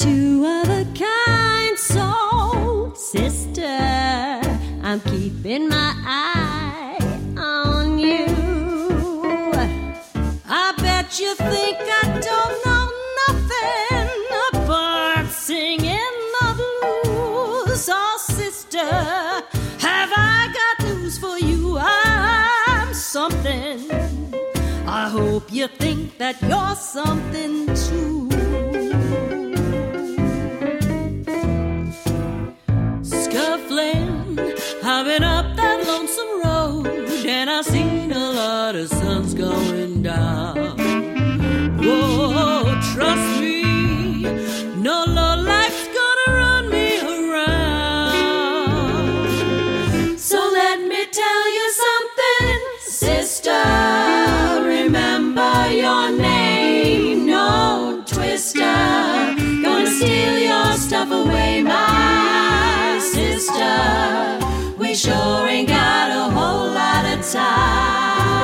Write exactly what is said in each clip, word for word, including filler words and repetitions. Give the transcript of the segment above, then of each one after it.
two of a kind. So, sister, I'm keeping my eye on you. I bet you think I don't know nothing about singing the blues. Oh, sister, have I got news for you? I'm something. I hope you think that you're something too. Scuffling, I've been up that lonesome road, and I've seen a lot of suns going down. Whoa, trust me, no low life's gonna run me around. So let me tell you something, sister. Remember your name, no twister. Gonna steal your stuff away, my sister. We sure ain't got a whole lot of time.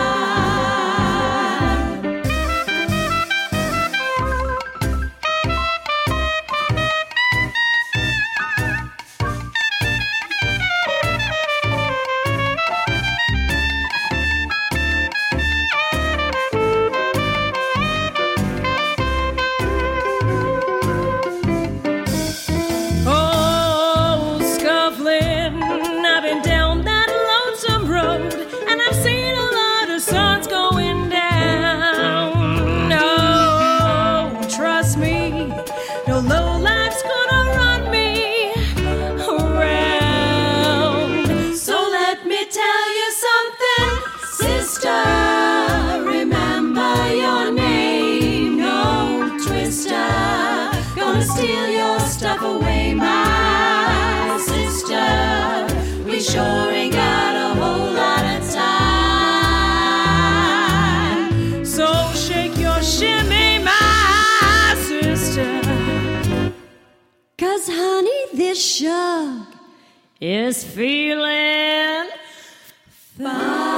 No low life's gonna run me around. So let me tell you something, sister. Remember your name, no twister. Gonna steal your stuff away, my sister. We sure ain't got a whole lot of time. So shake your shimmy, my sister. 'Cause honey, this shug is feeling fine.